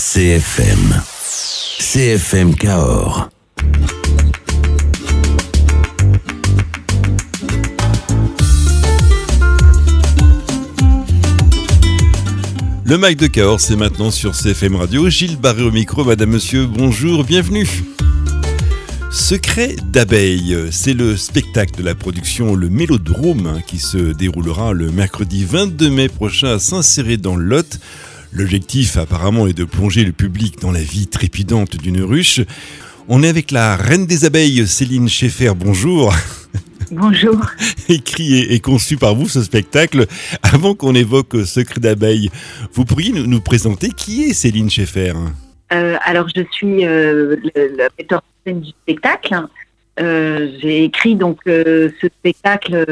CFM. CFM Cahors. Le Mag de Cahors, c'est maintenant sur CFM Radio. Gilles Barré au micro. Madame, monsieur, bonjour, bienvenue. Secret d'abeille, c'est le spectacle de la production Le Mélodrome qui se déroulera le mercredi 22 mai prochain à Saint-Céré dans le Lot. L'objectif apparemment est de plonger le public dans la vie trépidante d'une ruche. On est avec la reine des abeilles, Céline Schaeffer, bonjour. Bonjour. Écrit et conçu par vous ce spectacle. Avant qu'on évoque Secret d'abeille, vous pourriez nous présenter qui est Céline Schaeffer? Alors je suis le metteur en scène du spectacle. J'ai écrit donc ce spectacle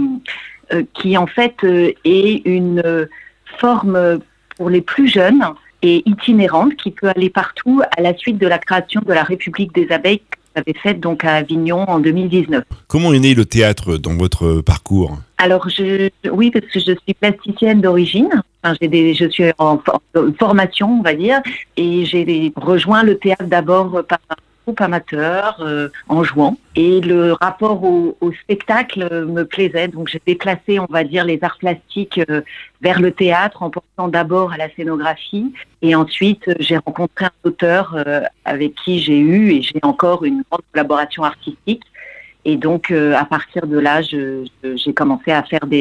qui en fait est une forme pour les plus jeunes et itinérante qui peut aller partout à la suite de la création de la République des abeilles que j'avais faite donc à Avignon en 2019. Comment est né le théâtre dans votre parcours? Alors, oui, parce que je suis plasticienne d'origine. Enfin, je suis en formation, on va dire, et j'ai rejoint le théâtre d'abord par un groupe amateur en jouant. Et le rapport au spectacle me plaisait, donc j'ai déplacé, on va dire, les arts plastiques vers le théâtre en pensant d'abord à la scénographie. Et ensuite, j'ai rencontré un auteur avec qui j'ai eu et j'ai encore une grande collaboration artistique. Et donc, à partir de là, j'ai commencé à faire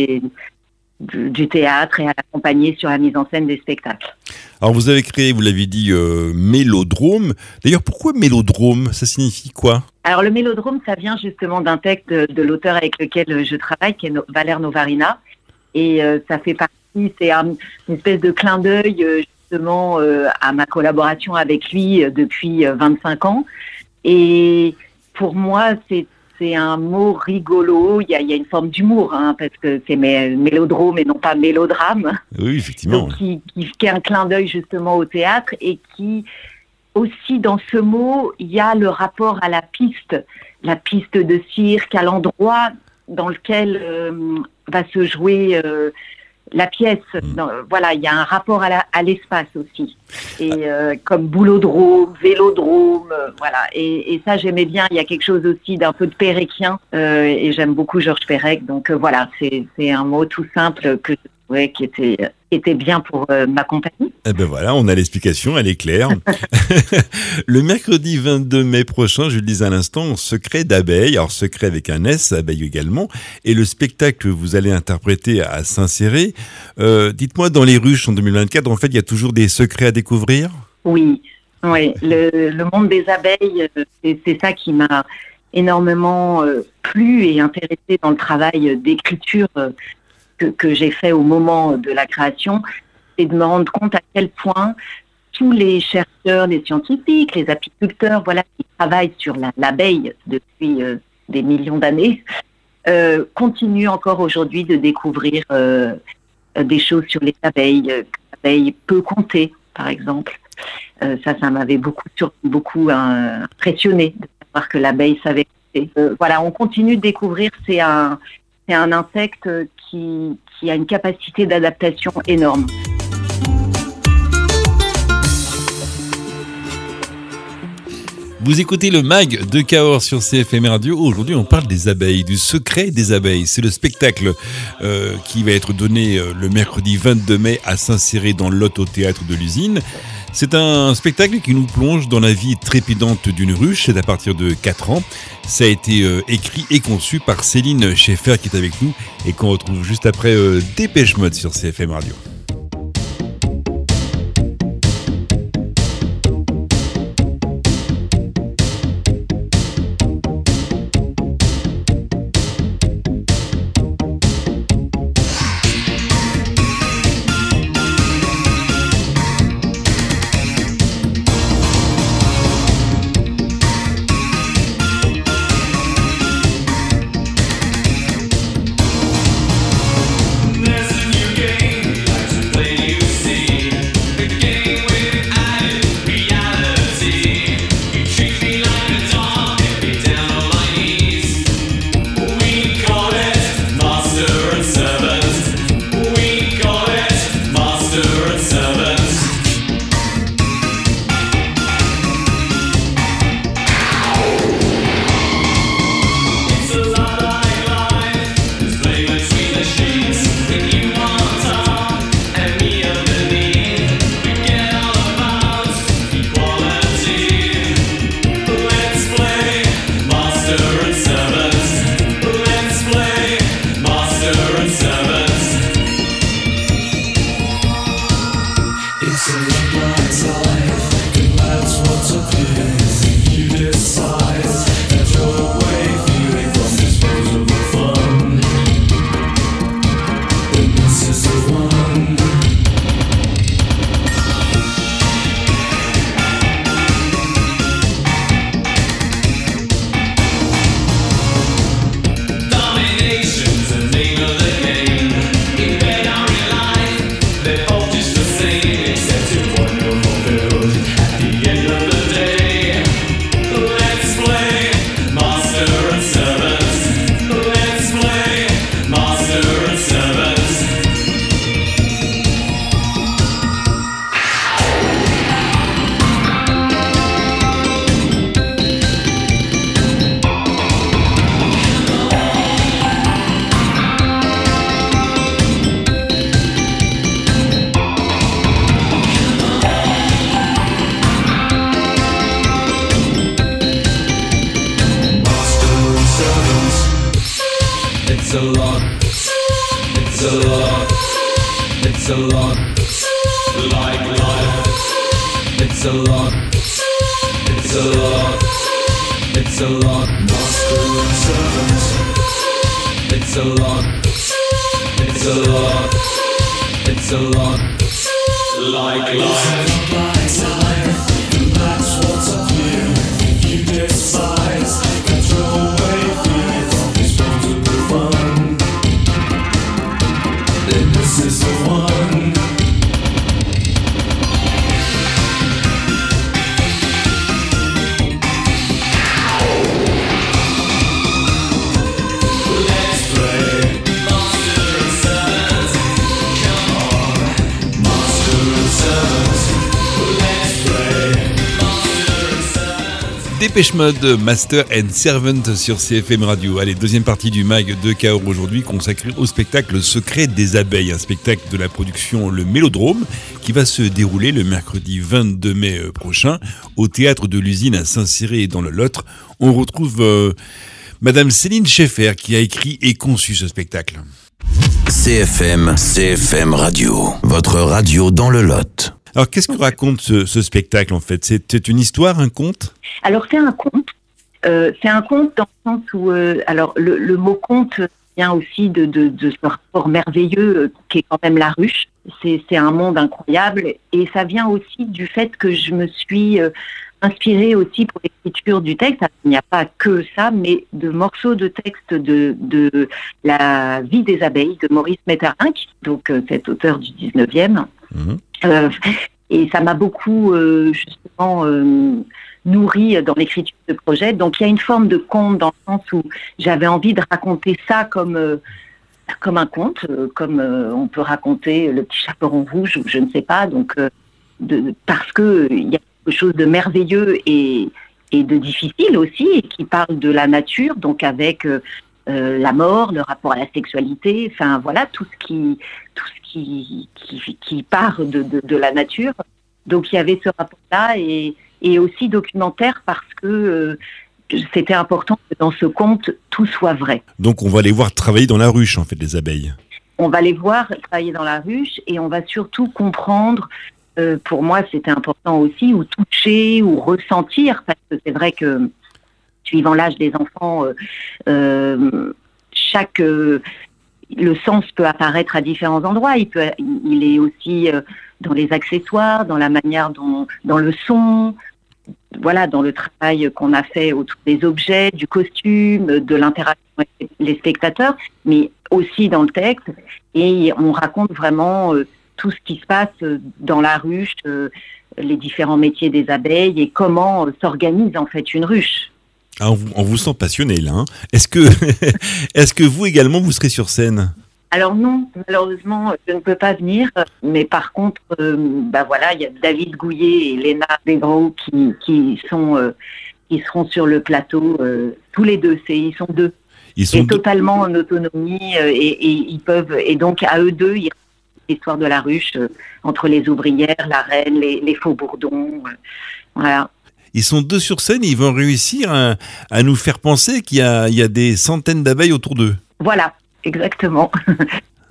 du théâtre et à l'accompagner sur la mise en scène des spectacles. Alors, vous avez créé, vous l'avez dit, Mélodrome. D'ailleurs, pourquoi Mélodrome? Ça signifie quoi? Alors, le Mélodrome, ça vient justement d'un texte de l'auteur avec lequel je travaille, qui est Valère Novarina. Et ça fait partie, c'est une espèce de clin d'œil, justement, à ma collaboration avec lui depuis 25 ans. Et pour moi, c'est un mot rigolo, il y a une forme d'humour, parce que c'est mélodrome et non pas mélodrame. Oui, effectivement. Donc, qui est un clin d'œil justement au théâtre et qui, aussi dans ce mot, il y a le rapport à la piste de cirque, à l'endroit dans lequel va se jouer la pièce. Voilà, il y a un rapport à l'espace aussi. Et comme boulodrome, vélodrome, voilà. Et ça, j'aimais bien. Il y a quelque chose aussi d'un peu de péréquien. Et j'aime beaucoup Georges Perec. Donc voilà, c'est un mot tout simple que je trouvais qui était bien pour ma compagnie. Eh ben voilà, on a l'explication, elle est claire. Le mercredi 22 mai prochain, je le disais à l'instant, Secret d'abeille, alors secret avec un S, abeille également, et le spectacle que vous allez interpréter à Saint-Céré. Dites-moi, dans les ruches en 2024, en fait, il y a toujours des secrets à découvrir? Oui, le monde des abeilles, c'est ça qui m'a énormément plu et intéressé dans le travail d'écriture que j'ai fait au moment de la création, c'est de me rendre compte à quel point tous les chercheurs, les scientifiques, les apiculteurs, voilà, qui travaillent sur l'abeille depuis des millions d'années, continuent encore aujourd'hui de découvrir des choses sur les abeilles, que l'abeille peut compter, par exemple. Ça m'avait beaucoup impressionné de savoir que l'abeille savait compter. Voilà, on continue de découvrir, c'est un insecte qui a une capacité d'adaptation énorme. Vous écoutez le Mag de Cahors sur CFM Radio. Aujourd'hui, on parle des abeilles, du secret des abeilles. C'est le spectacle qui va être donné le mercredi 22 mai à Saint-Céré dans le Lot au théâtre de l'Usine. C'est un spectacle qui nous plonge dans la vie trépidante d'une ruche. C'est à partir de 4 ans. Ça a été écrit et conçu par Céline Schaeffer qui est avec nous et qu'on retrouve juste après Dépêche Mode sur CFM Radio. There's a new game. Dépêche Mode, Master and Servant sur CFM Radio. Allez, deuxième partie du mag de Cahors aujourd'hui consacrée au spectacle Secret des abeilles, un spectacle de la production Le Mélodrome qui va se dérouler le mercredi 22 mai prochain au théâtre de l'Usine à Saint-Cyré dans le Lot. On retrouve Madame Céline Schaeffer qui a écrit et conçu ce spectacle. CFM Radio, votre radio dans le Lot. Alors, qu'est-ce que raconte ce spectacle, en fait ? C'est une histoire, un conte ? Alors, c'est un conte. C'est un conte dans le sens où... alors, le mot conte vient aussi de ce rapport merveilleux qui est quand même la ruche. C'est un monde incroyable. Et ça vient aussi du fait que je me suis inspirée aussi pour l'écriture du texte. Il n'y a pas que ça, mais de morceaux de texte de la vie des abeilles de Maurice Maeterlinck, donc cet auteur du 19e. Et ça m'a beaucoup justement nourri dans l'écriture de projet. Donc il y a une forme de conte dans le sens où j'avais envie de raconter ça comme un conte, comme on peut raconter Le Petit Chaperon Rouge ou je ne sais pas. Donc parce que il y a quelque chose de merveilleux et de difficile aussi, et qui parle de la nature, donc avec la mort, le rapport à la sexualité, enfin voilà, tout ce qui part de la nature. Donc il y avait ce rapport-là et aussi documentaire parce que c'était important que dans ce conte, tout soit vrai. Donc on va les voir travailler dans la ruche, en fait, les abeilles. On va les voir travailler dans la ruche et on va surtout comprendre, pour moi c'était important aussi, ou toucher, ou ressentir, parce que c'est vrai que suivant l'âge des enfants, le sens peut apparaître à différents endroits. Il est aussi dans les accessoires, dans la manière dans le son, voilà, dans le travail qu'on a fait autour des objets, du costume, de l'interaction avec les spectateurs, mais aussi dans le texte. Et on raconte vraiment tout ce qui se passe dans la ruche, les différents métiers des abeilles et comment s'organise en fait une ruche. Ah, on vous sent passionné là. Hein. Est-ce que vous également vous serez sur scène ? Alors non, malheureusement, je ne peux pas venir. Mais par contre, voilà, il y a David Gouillet et Léna Desgros qui seront sur le plateau tous les deux. Ils sont deux. Ils sont totalement en autonomie et ils peuvent. Et donc à eux deux, ils racontent l'histoire de la ruche entre les ouvrières, la reine, les faux bourdons. Voilà. Ils sont deux sur scène et ils vont réussir à nous faire penser qu'il y a des centaines d'abeilles autour d'eux. Voilà, exactement. Ouais.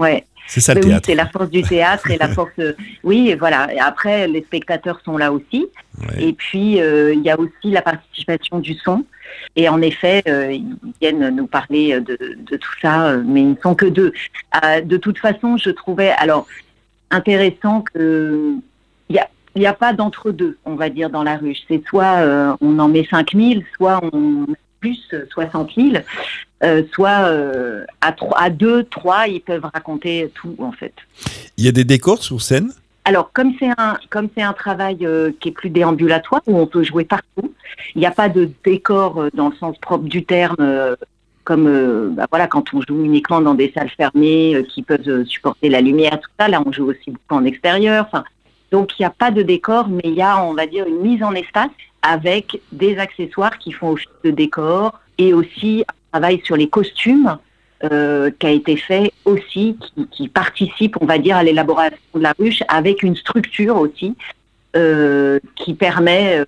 C'est ça le Oui, théâtre. c'est la force du théâtre et la force. Oui, et voilà. Et après, les spectateurs sont là aussi. Ouais. Et puis, il y a aussi la participation du son. Et en effet, ils viennent nous parler de tout ça, mais ils ne sont que deux. De toute façon, je trouvais intéressant que il y a pas d'entre-deux, on va dire, dans la ruche. C'est soit on en met 5000, soit on plus 60 000, soit à 2, 3, ils peuvent raconter tout, en fait. Il y a des décors sur scène ? Alors, comme c'est un travail qui est plus déambulatoire, où on peut jouer partout, il n'y a pas de décor dans le sens propre du terme, comme quand on joue uniquement dans des salles fermées qui peuvent supporter la lumière, tout ça. Là, on joue aussi beaucoup en extérieur. Enfin, donc, il n'y a pas de décor, mais il y a, on va dire, une mise en espace avec des accessoires qui font office de décor et aussi un travail sur les costumes qui a été fait aussi, qui participe, on va dire, à l'élaboration de la ruche avec une structure aussi qui permet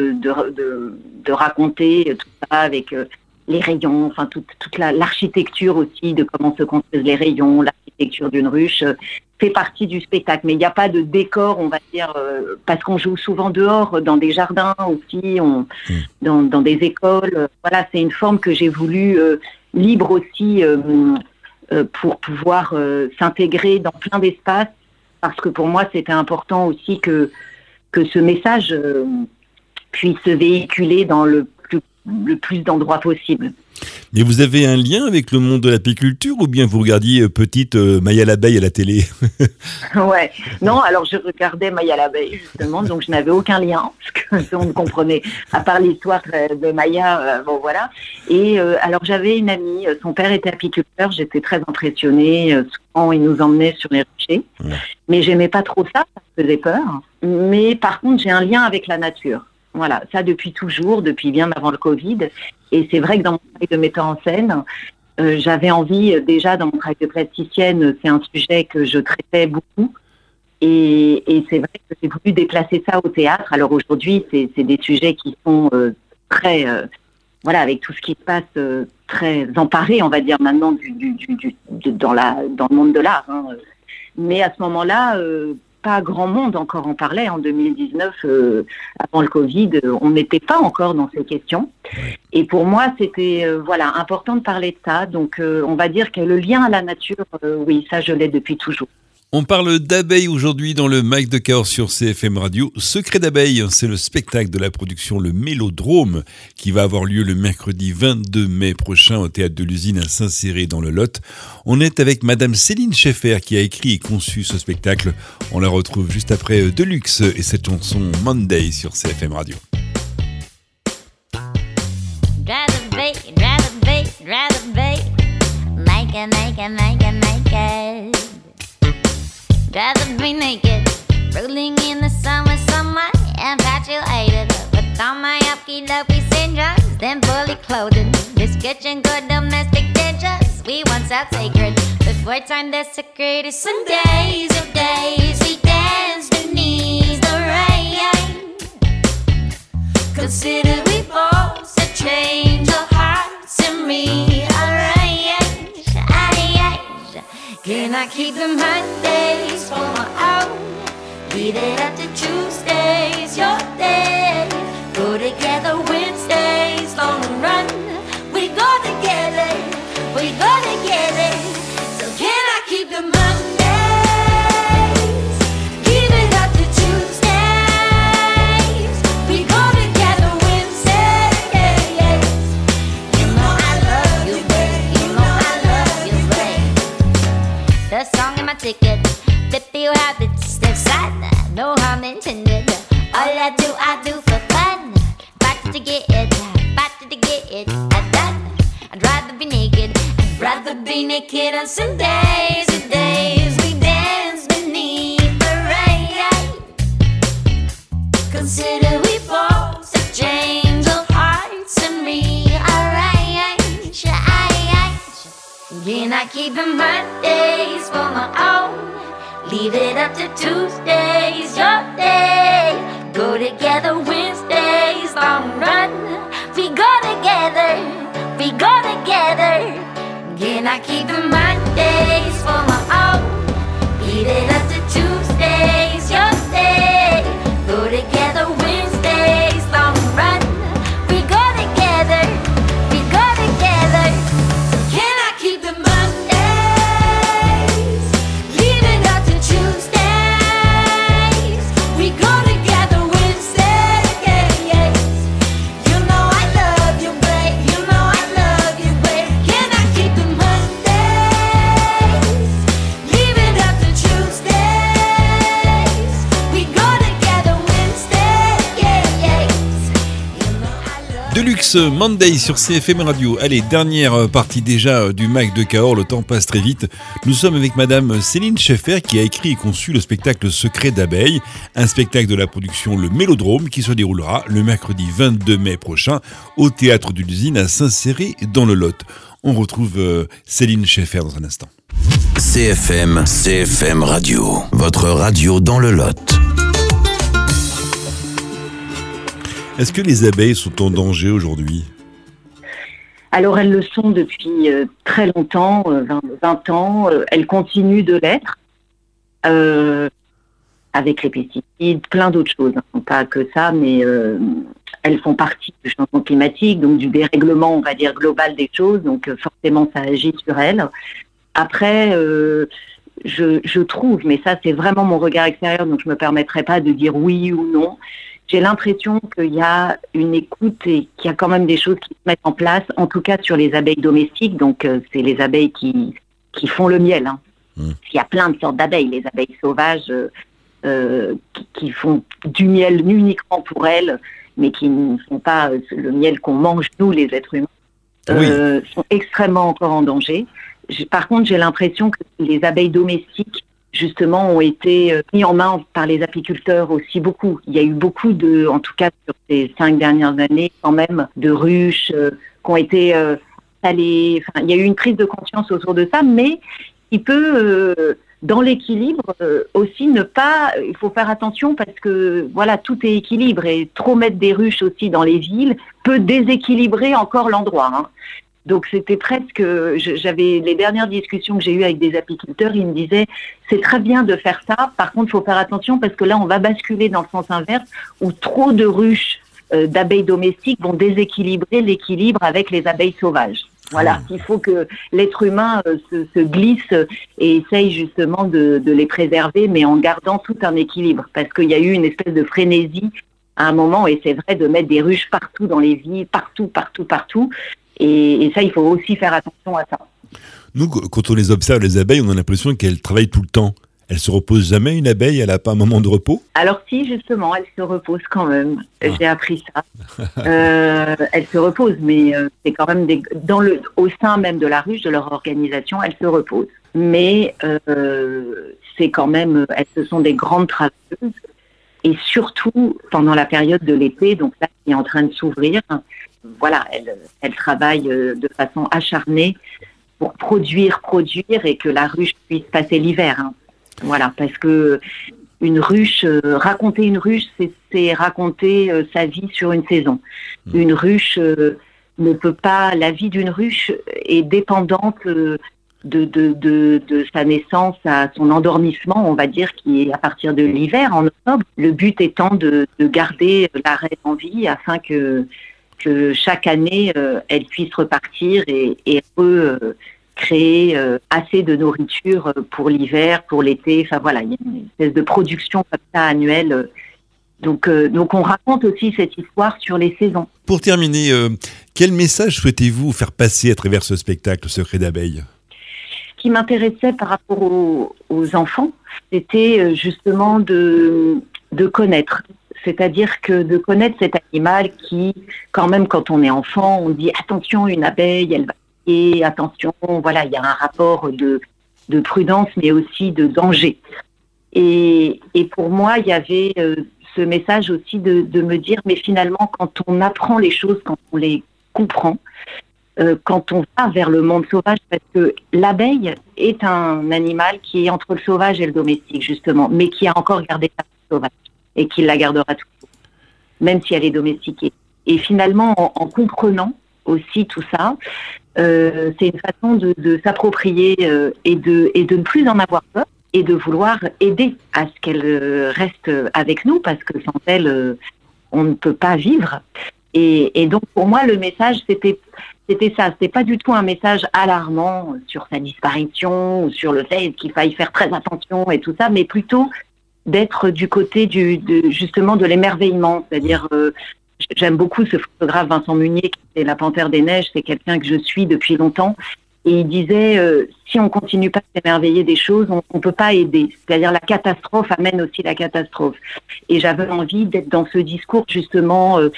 de raconter tout ça avec les rayons, enfin toute l'architecture aussi de comment se construisent les rayons, l'architecture d'une ruche fait partie du spectacle. Mais il n'y a pas de décor, on va dire, parce qu'on joue souvent dehors, dans des jardins aussi, dans des écoles. Voilà, c'est une forme que j'ai voulu libre aussi pour pouvoir s'intégrer dans plein d'espaces, parce que pour moi c'était important aussi que ce message puisse se véhiculer dans le plus d'endroits possible. Mais vous avez un lien avec le monde de l'apiculture ou bien vous regardiez petite Maya l'abeille à la télé ? Ouais, non, alors je regardais Maya l'abeille justement, donc je n'avais aucun lien, parce qu'on ne comprenait, à part l'histoire de Maya, bon voilà. Et alors j'avais une amie, son père était apiculteur, j'étais très impressionnée, souvent il nous emmenait sur les ruchers, mais j'aimais pas trop ça, ça me faisait peur. Mais par contre j'ai un lien avec la nature. Voilà, ça depuis toujours, depuis bien avant le Covid. Et c'est vrai que dans mon travail de metteur en scène, j'avais envie, déjà dans mon travail de plasticienne, c'est un sujet que je traitais beaucoup. Et c'est vrai que j'ai voulu déplacer ça au théâtre. Alors aujourd'hui, c'est des sujets qui sont très, avec tout ce qui se passe, très emparés, on va dire maintenant, dans le monde de l'art. Hein. Mais à ce moment-là, pas grand monde encore en parlait en 2019, avant le Covid, on n'était pas encore dans ces questions. Et pour moi, c'était important de parler de ça. Donc, on va dire que le lien à la nature, oui, ça, je l'ai depuis toujours. On parle d'abeilles aujourd'hui dans le Mag de Cahors sur CFM Radio. Secret d'abeilles, c'est le spectacle de la production Le Mélodrome qui va avoir lieu le mercredi 22 mai prochain au Théâtre de l'Usine à Saint-Céré dans le Lot. On est avec Madame Céline Schaeffer qui a écrit et conçu ce spectacle. On la retrouve juste après Deluxe et cette chanson Monday sur CFM Radio. Rather be naked, rolling in the sun with someone infatuated with all my uppy-dopey syndromes, then fully clothed in description, good domestic dangers. We once felt sacred before time desecrated. Some days of days we dance beneath the rain. Consider we both a change of hearts and rearrange. Can I keep the Mondays for my own? Leave it up to Tuesdays, your day. Go together Wednesdays, long run. We go together, we go together. So can I keep the Mondays? Give it up to Tuesdays. We go together Wednesdays. You know I love you, babe. You know I love you, babe. The song in my ticket, 50 habits, step side, no harm intended. All I do for fun. Back to get it done. I'd rather be naked, on some days, the days we dance beneath the rain. Consider we both a change of hearts and rearrange. Can I keep the Mondays for my own? Leave it up to Tuesdays, your day. Go together Wednesdays, long run. We go together, we go together. Can I keep the Mondays for my own? Deluxe Monday sur CFM Radio. Allez, dernière partie déjà du Mag de Cahors, le temps passe très vite. Nous sommes avec madame Céline Schaeffer qui a écrit et conçu le spectacle Secret d'abeilles, un spectacle de la production Le Mélodrome qui se déroulera le mercredi 22 mai prochain au Théâtre de l'Usine à Saint-Céré dans le Lot. On retrouve Céline Schaeffer dans un instant. CFM Radio, votre radio dans le Lot. Est-ce que les abeilles sont en danger aujourd'hui ? Alors elles le sont depuis très longtemps, 20 ans. Elles continuent de l'être, avec les pesticides, plein d'autres choses. Pas que ça, mais elles font partie du changement climatique, donc du dérèglement, on va dire, global des choses. Donc forcément, ça agit sur elles. Après, je trouve, mais ça c'est vraiment mon regard extérieur, donc je ne me permettrai pas de dire oui ou non. J'ai l'impression qu'il y a une écoute et qu'il y a quand même des choses qui se mettent en place, en tout cas sur les abeilles domestiques, donc c'est les abeilles qui font le miel. Il y a plein de sortes d'abeilles, les abeilles sauvages qui font du miel uniquement pour elles, mais qui ne font pas le miel qu'on mange nous, les êtres humains, sont extrêmement encore en danger. Par contre, j'ai l'impression que les abeilles domestiques justement, ont été mis en main par les apiculteurs aussi beaucoup. Il y a eu beaucoup en tout cas sur ces 5 dernières années, quand même, de ruches qui ont été installées. Enfin, il y a eu une prise de conscience autour de ça, mais il peut, dans l'équilibre, aussi ne pas... Il faut faire attention parce que, voilà, tout est équilibre et trop mettre des ruches aussi dans les villes peut déséquilibrer encore l'endroit, Donc c'était presque, j'avais les dernières discussions que j'ai eues avec des apiculteurs, ils me disaient c'est très bien de faire ça, par contre il faut faire attention parce que là on va basculer dans le sens inverse où trop de ruches d'abeilles domestiques vont déséquilibrer l'équilibre avec les abeilles sauvages. Voilà, il faut que l'être humain se glisse et essaye justement de les préserver, mais en gardant tout un équilibre, parce qu'il y a eu une espèce de frénésie à un moment, et c'est vrai de mettre des ruches partout dans les villes, partout. Et ça, il faut aussi faire attention à ça. Nous, quand on les observe, les abeilles, on a l'impression qu'elles travaillent tout le temps. Elles se reposent jamais, une abeille, elle n'a pas un moment de repos ? Alors si, justement, elle se repose quand même. J'ai appris ça. Elle se repose, mais c'est quand même au sein même de la ruche, de leur organisation, elles se reposent. Mais c'est quand même, ce sont des grandes travailleuses. Et surtout, pendant la période de l'été, donc là, qui est en train de s'ouvrir, voilà, elle travaille de façon acharnée pour produire et que la ruche puisse passer l'hiver. Voilà, parce que raconter une ruche, c'est raconter sa vie sur une saison. Une ruche ne peut pas, la vie d'une ruche est dépendante de sa naissance à son endormissement, on va dire, qui est à partir de l'hiver, en octobre. Le but étant de garder la reine en vie afin que chaque année, elle puisse repartir et créer assez de nourriture pour l'hiver, pour l'été. Enfin voilà, il y a une espèce de production comme ça annuelle. Donc on raconte aussi cette histoire sur les saisons. Pour terminer, quel message souhaitez-vous faire passer à travers ce spectacle Secret d'abeilles ? Ce qui m'intéressait par rapport aux enfants, c'était justement de connaître. C'est-à-dire que de connaître cet animal qui, quand même, quand on est enfant, on dit attention, une abeille, elle va piquer, attention, voilà, il y a un rapport de prudence, mais aussi de danger. Et pour moi, il y avait ce message aussi de me dire, mais finalement, quand on apprend les choses, quand on les comprend, quand on va vers le monde sauvage, parce que l'abeille est un animal qui est entre le sauvage et le domestique, justement, mais qui a encore gardé sa part sauvage et qui la gardera toujours, même si elle est domestiquée. Et finalement, en comprenant aussi tout ça, c'est une façon de s'approprier et de ne plus en avoir peur et de vouloir aider à ce qu'elle reste avec nous, parce que sans elle, on ne peut pas vivre. Et donc, pour moi, le message, c'était ça. C'était pas du tout un message alarmant sur sa disparition ou sur le fait qu'il faille faire très attention et tout ça, mais plutôt d'être du côté justement de l'émerveillement. C'est-à-dire, j'aime beaucoup ce photographe Vincent Munier, qui est La Panthère des Neiges. C'est quelqu'un que je suis depuis longtemps. Et il disait, si on continue pas à s'émerveiller des choses, on peut pas aider. C'est-à-dire, la catastrophe amène aussi la catastrophe. Et j'avais envie d'être dans ce discours, justement,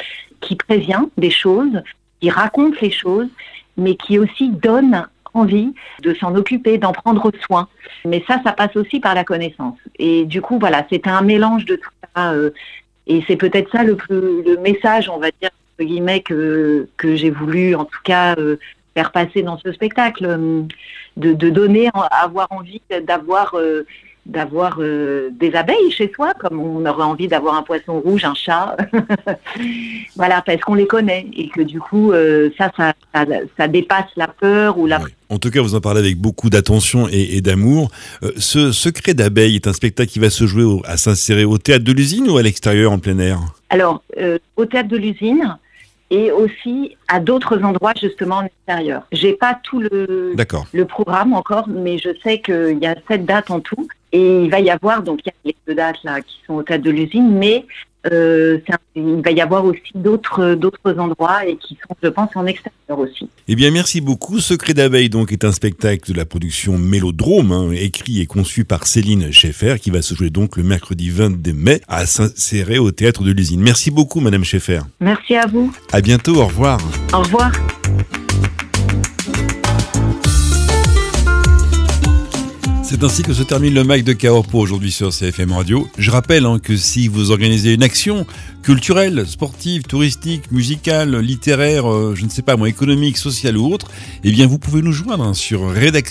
qui prévient des choses, qui raconte les choses, mais qui aussi donne envie de s'en occuper, d'en prendre soin. Mais ça passe aussi par la connaissance. Et du coup, voilà, c'est un mélange de tout ça. Et c'est peut-être ça le message, on va dire, entre guillemets, que j'ai voulu, en tout cas, faire passer dans ce spectacle, de donner, avoir envie d'avoir des abeilles chez soi, comme on aurait envie d'avoir un poisson rouge, un chat. Voilà, parce qu'on les connaît et que du coup, ça dépasse la peur ou la... Ouais. En tout cas, vous en parlez avec beaucoup d'attention et d'amour. Ce Secret d'abeille est un spectacle qui va se jouer à s'insérer au Théâtre de l'Usine ou à l'extérieur, en plein air ? Alors, au Théâtre de l'Usine et aussi à d'autres endroits, justement, en extérieur. J'ai pas tout le programme encore, mais je sais qu'il y a 7 dates en tout. Et il va y avoir, donc il y a les 2 dates là qui sont au Théâtre de l'Usine, mais il va y avoir aussi d'autres endroits et qui sont, je pense, en extérieur aussi. Eh bien, merci beaucoup. Secret d'abeille, donc, est un spectacle de la production Mélodrome, écrit et conçu par Céline Schaeffer, qui va se jouer donc le mercredi 22 mai à s'insérer au Théâtre de l'Usine. Merci beaucoup, Madame Schaeffer. Merci à vous. À bientôt, au revoir. Au revoir. C'est ainsi que se termine le MAG de Cahors pour aujourd'hui sur CFM Radio. Je rappelle que si vous organisez une action culturelle, sportive, touristique, musicale, littéraire, je ne sais pas moi, économique, sociale ou autre, eh bien vous pouvez nous joindre sur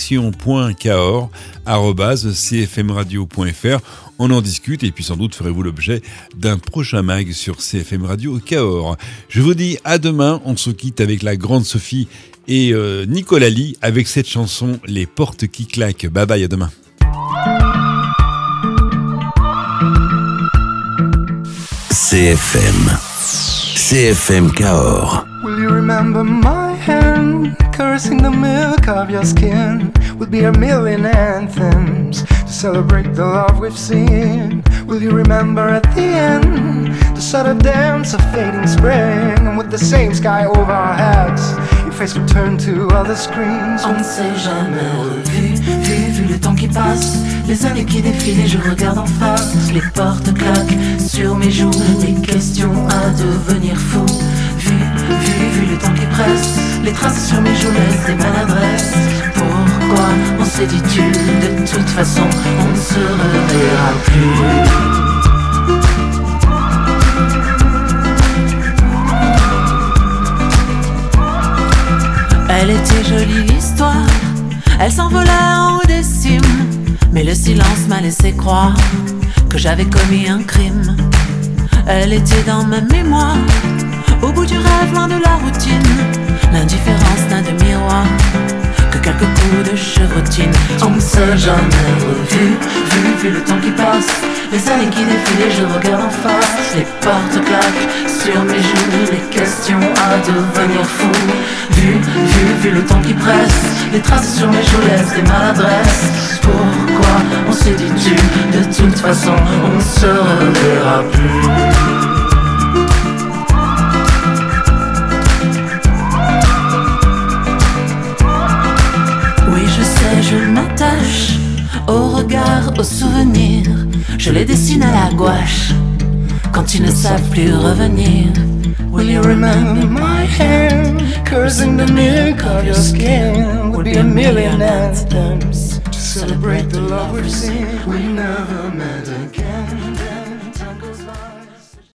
rédaction.cahors@cfmradio.fr. On en discute et puis sans doute ferez-vous l'objet d'un prochain MAG sur CFM Radio Cahors. Je vous dis à demain, on se quitte avec la grande Sophie et Nicolas Lee avec cette chanson Les portes qui claquent. Bye bye, à demain. CFM Cahors. Will you remember my hand caressing the milk of your skin? Will be a million anthems to celebrate the love we've seen. Will you remember at the end the subtle dance of fading spring, and with the same sky over our heads your face will turn to other screens? On ne s'est jamais revu, vu le temps qui passe, les années qui défilent et je regarde en face. Les portes claquent sur mes joues, les questions à devenir fou. Vu le temps qui presse, les traces sur mes joues laissent des maladresses. Pourquoi on s'est dit tu, de toute façon on ne se reverra plus. Elle était jolie l'histoire, elle s'envolait en haut des cimes, mais le silence m'a laissé croire que j'avais commis un crime. Elle était dans ma mémoire, au bout du rêve, loin de la routine. L'indifférence n'a de miroir que quelques coups de chevrotine. On ne s'est jamais revu, vu le temps qui passe, les années qui défilent et je regarde en face. Les portes claquent sur mes joues, les questions à devenir fou. Vu le temps qui presse, les traces sur mes joues laissent des maladresses. Pourquoi on s'est dit tu, de toute façon on ne se reverra plus. Je m'attache au regard, au souvenir. Je les dessine à la gouache quand ils ne savent plus revenir. Will you remember my hand caressing the milk of your skin? Would be a million anthems to celebrate the love we've seen. We never met again.